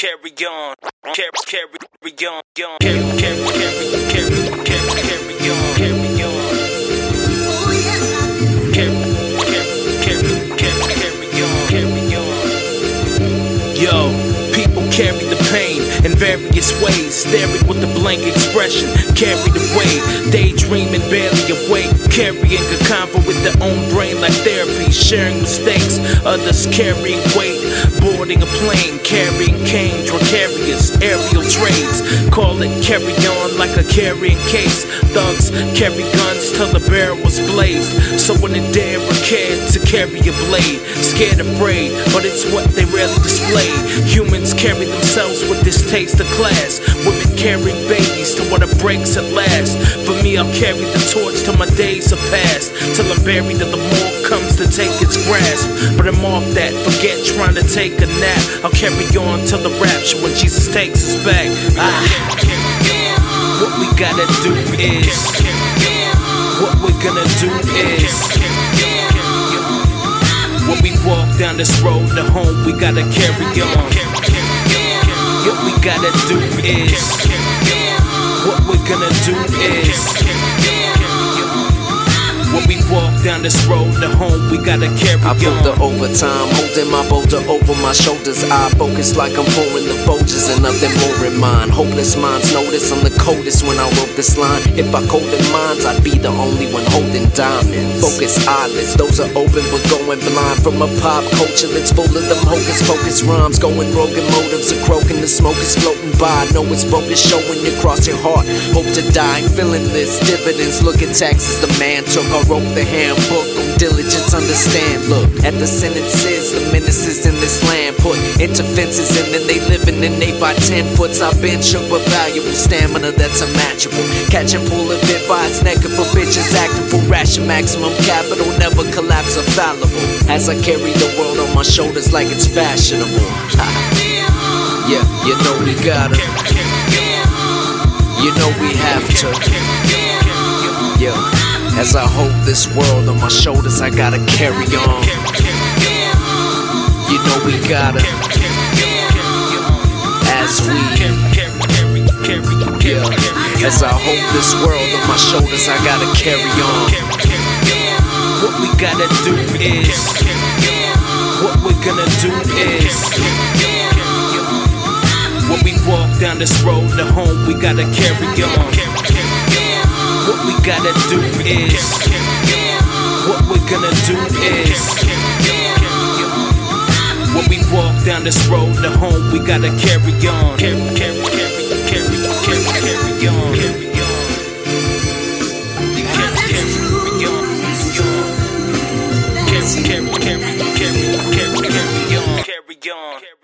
carry on, carry on, carry on, carry on, carry on. Yo, people carry the pain in various ways, staring with a blank expression, carried away, daydreaming, barely awake, carrying a convo with their own brain like therapy, sharing mistakes, others carrying weight, boarding a plane, carrying cane, dracarious, aerial trades, call it carry on like a carrying case, thugs carry guns till the barrel was blazed, so when they dare or cared to carry a blade, scared, afraid, but it's what they rarely display. Humans carry themselves with distaste of class. Women carrying babies to what it breaks at last. For me, I'll carry the torch till my days are past, till I'm buried and the morgue comes to take its grasp. But I'm off that, forget trying to take a nap. I'll carry on till the rapture when Jesus takes us back. What we gotta do is, what we're gonna do is, when we walk down this road to home, we gotta carry on. What we gotta do is, what we're gonna do is, when we walk down this road to home, we gotta carry on. I put the overtime, holding my boulder over my shoulders. I focus like I'm pouring the Folgers and nothing more in mind. Hopeless minds notice I'm the coldest when I wrote this line. If I coded minds, I'd be the only one holding diamonds. Focus eyelids, those are open but going blind. From a pop culture that's full of them hocus pocus rhymes, going rogue and motives are croaking, the smoke is floating by. Know it's bogus, showing you cross your heart. Hope to die, feeling this dividends. Look at taxes the man took. I wrote the handbook on diligence, understand. Look at the sentences, the menaces in this land put into fences, and then they living in 8x10 foots. I've been shook with valuable stamina that's unmatchable. Catch and pull a bit by its neck for bitches acting full ration, maximum capital, never collapse or fallible. As I carry the world on my shoulders like it's fashionable. Yeah, you know we gotta. You know we have to. Yeah. As I hold this world on my shoulders, I gotta carry on. You know we gotta. As we, yeah. As I hold this world on my shoulders, I gotta carry on. What we gotta do is, what we're gonna do is, when we walk down this road to home, we gotta carry on. What we gotta do is, what we're gonna do is, when we walk down this road to home, we gotta carry on. Carry on. Carry on. Carry on.